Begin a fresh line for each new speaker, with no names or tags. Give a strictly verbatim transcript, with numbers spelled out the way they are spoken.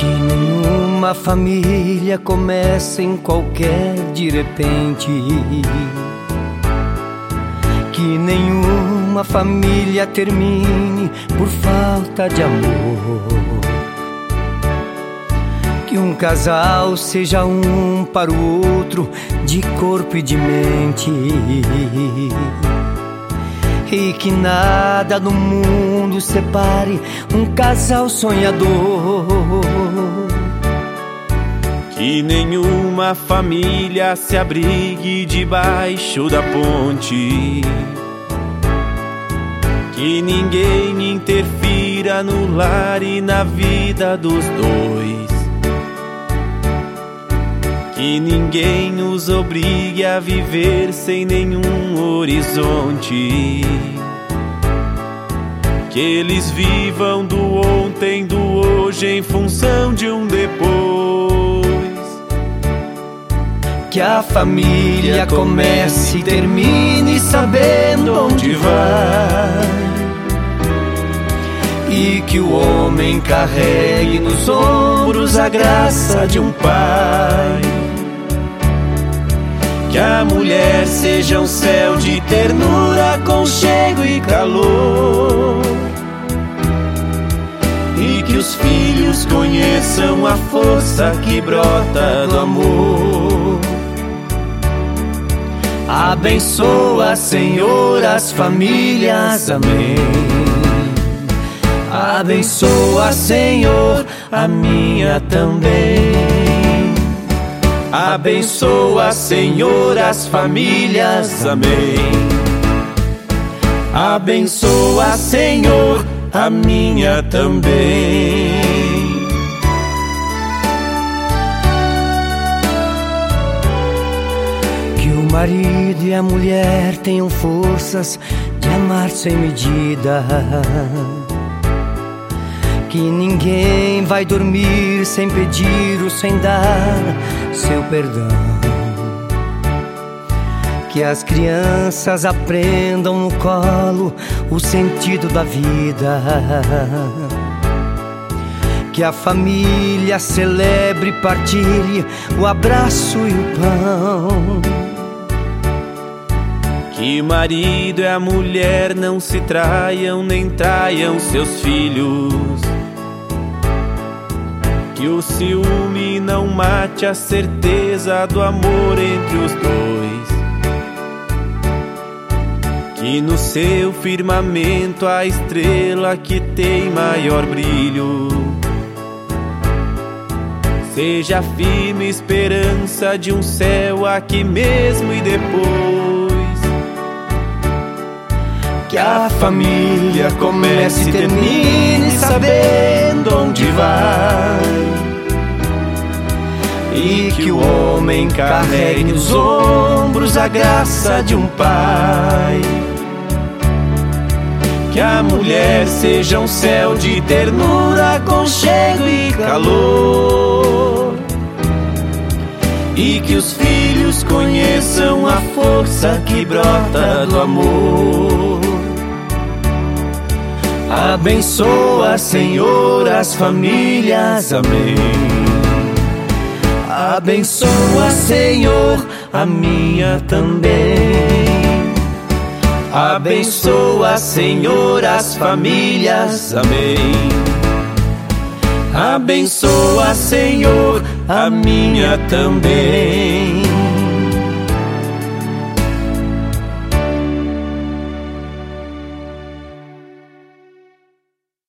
Que nenhuma família comece em qualquer de repente. Que nenhuma família termine por falta de amor. Que um casal seja um para o outro de corpo e de mente. E que nada no mundo separe um casal sonhador.
Que nenhuma família se abrigue debaixo da ponte. Que ninguém interfira no lar e na vida dos dois. Que ninguém os obrigue a viver sem nenhum horizonte. Que eles vivam do ontem, do hoje em função de um depois.
Que a família comece e termine sabendo onde vai. E que o homem carregue nos ombros a graça de um pai. Que a mulher seja um céu de ternura, aconchego e calor. E que os filhos conheçam a força que brota do amor. Abençoa, Senhor, as famílias, amém. Abençoa, Senhor, a minha também. Abençoa, Senhor, as famílias, amém. Abençoa, Senhor, a minha também. Que o marido e a mulher tenham forças de amar sem medida. Que ninguém vai dormir sem pedir ou sem dar seu perdão. Que as crianças aprendam no colo o sentido da vida. Que a família celebre e partilhe o abraço e o pão.
Que o marido e a mulher não se traiam nem traiam seus filhos. Que o ciúme não mate a certeza do amor entre os dois. Que no seu firmamento a estrela que tem maior brilho seja a firme esperança de um céu aqui mesmo e depois.
Que a família comece e termine sabendo onde vai. E que o homem carregue nos ombros a graça de um pai. Que a mulher seja um céu de ternura, aconchego e calor. E que os filhos conheçam a força que brota do amor. Abençoa, Senhor, as famílias, amém. Abençoa, Senhor, a minha também. Abençoa, Senhor, as famílias, amém. Abençoa, Senhor, a minha também.